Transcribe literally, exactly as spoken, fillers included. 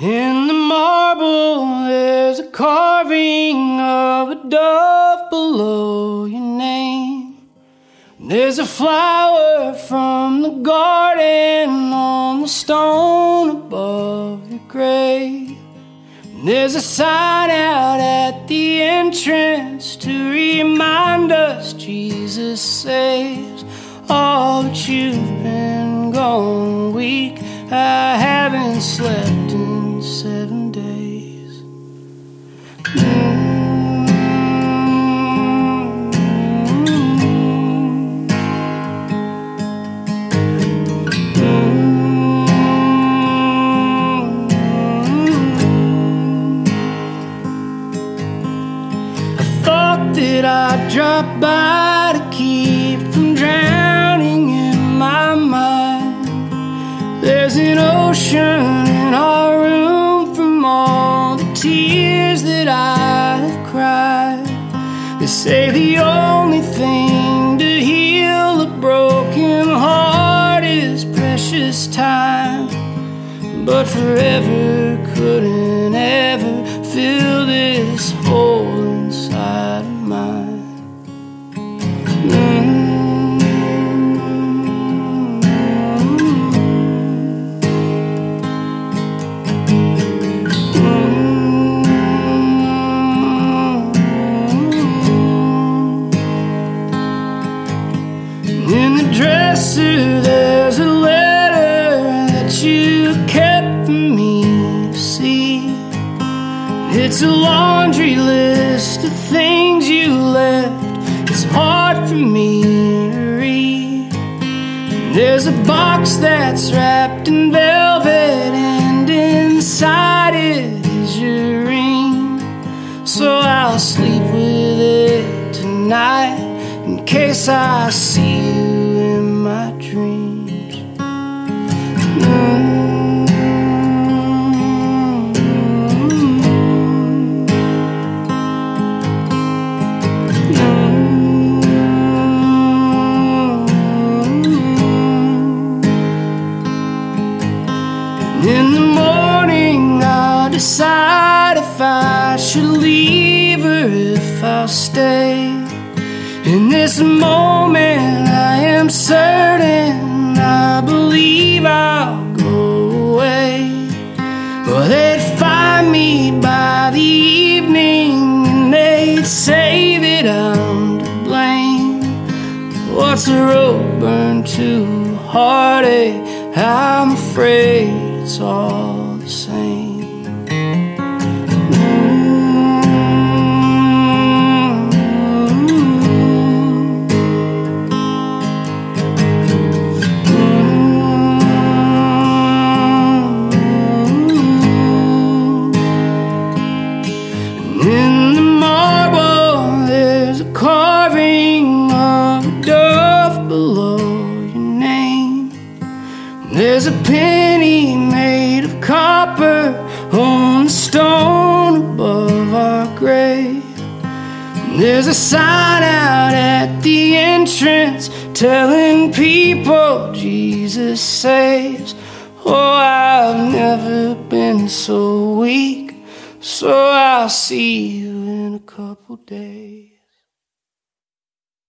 In the marble there's a carving of a dove below your name. There's a flower from the garden on the stone above your grave. There's a sign out at the entrance to remind us Jesus saves. Oh, but you've been gone a week. I haven't slept in seven days. Mm-hmm. That I'd drop by to keep from drowning in my mind. There's an ocean in our room from all the tears that I have cried. They say the only thing to heal a broken heart is precious time, but forever couldn't ever fill this hole inside of mine. Mm-hmm. In the dresser there's a letter that you kept for me to see. It's a laundry list of things you left. It's hard for me to read. There's a box that's wrapped in velvet, and inside it is your ring. So I'll sleep with it tonight in case I see you in my dreams. Mm-hmm. In the morning I'll decide if I should leave or if I'll stay. In this moment I am certain I believe I'll go away. But they'd find me by the evening and they'd say that I'm to blame. What's a rope burned to heartache? I'm afraid it's all the same. In the marble there's a carving of a dove below your name. There's a penny made of copper on the stone above our grave. There's a sign out at the entrance telling people Jesus saves. Oh, I've never been so weak, so I'll see you in a couple days.